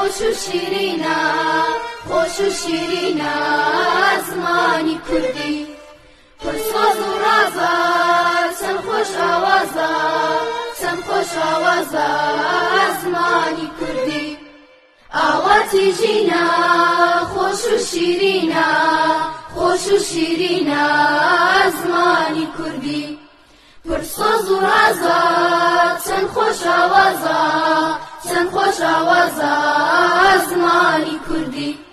خوش و شیرینە خۆش و شیرینە زمانی کوردی پرساز و ڕازە چەند خۆش ئاوازە چەند خۆش ئاوازە زمانی کوردی ئاواتی ژینە خۆش و شیرینە خۆش و شیرینە زمانی کوردی پرساز و ڕازە چەند خۆش ئاوازە چەند خۆش ئاوازە زمانی کوردی